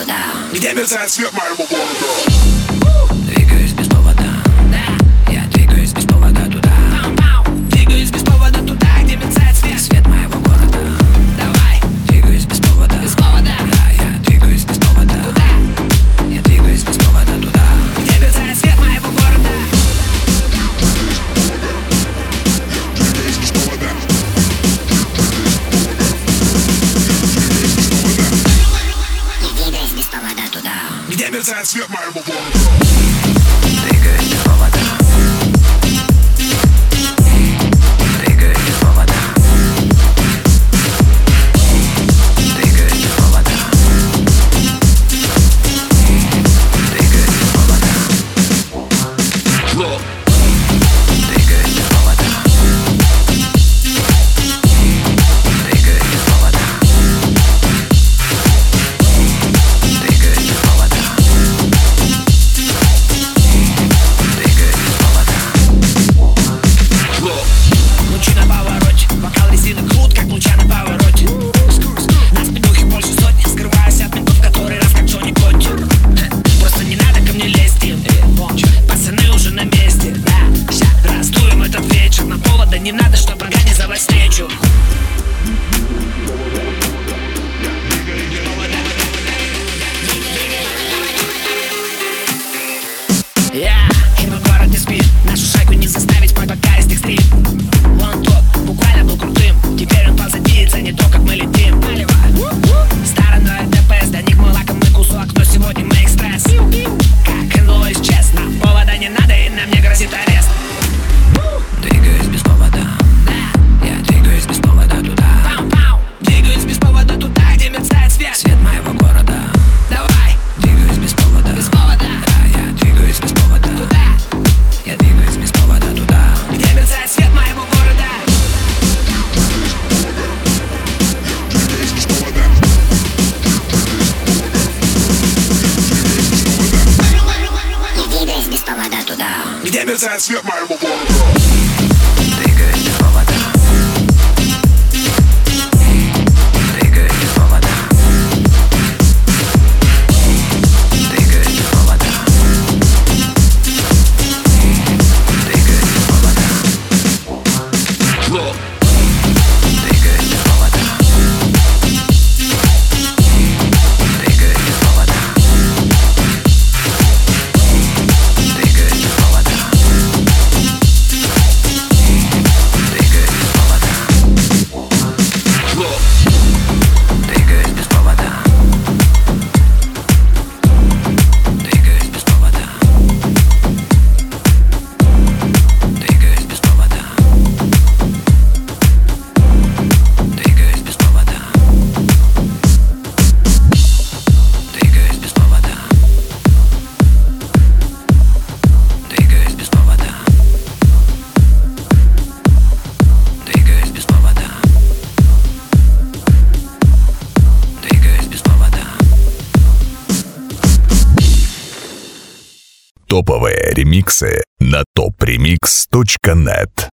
туда, где мерцает свет моего города. двигаюсь без повода, да, я двигаюсь без повода туда, двигаюсь без повода туда, где мерцает свет моего города. Давай, двигаюсь без повода, да, я двигаюсь без повода туда, я двигаюсь без повода туда, где мерцает свет моего города. Где мерцает свет моего города. Двигаюсь без повода. Двигаюсь без повода. Двигаюсь без повода. Двигаюсь без повода. Двигаюсь без повода. Двигаюсь без повода. Лучи на повороте, бокал резины крут, как луча на повороте. Нас петухи больше сотни, скрываюсь от ментов, который раз как Джонни Котти. Просто не надо ко мне лезть, пацаны уже на месте, да. Ща раздуем этот вечер, на повода не надо, чтобы организовать встречу. И мой город не спит, нашу шайку не заставить спать, пока есть экстрим. Вон тот буквально был крутым, теперь он позади, ценит то, как мы летим. Стороной ДПС, для них мы лакомый кусок, но сегодня мы экспресс. Как НЛО исчез, нам повода не надо, и нам не грозит арест. Двигаюсь без повода, да, я двигаюсь без повода туда, двигаюсь без повода туда, где мерцает свет моего города. Давай, двигаюсь без повода, да, я двигаюсь без повода туда, я двигаюсь без повода туда, где мерцает свет моего города. Я двигаюсь без повода туда, где мерцает свет моего города. Двигаюсь без повода. Двигаюсь без повода. Двигаюсь без повода. Двигаюсь без повода. Двигаюсь без повода. Двигаюсь без повода. Двигаюсь без повода. Двигаюсь без повода. Двигаюсь без повода. Двигаюсь без повода. Двигаюсь без повода. Двигаюсь без повода. Двигаюсь без повода. Двигаюсь без повода. Двигаюсь без повода. Двигаюсь без повода. Топовые ремиксы на topremix.net.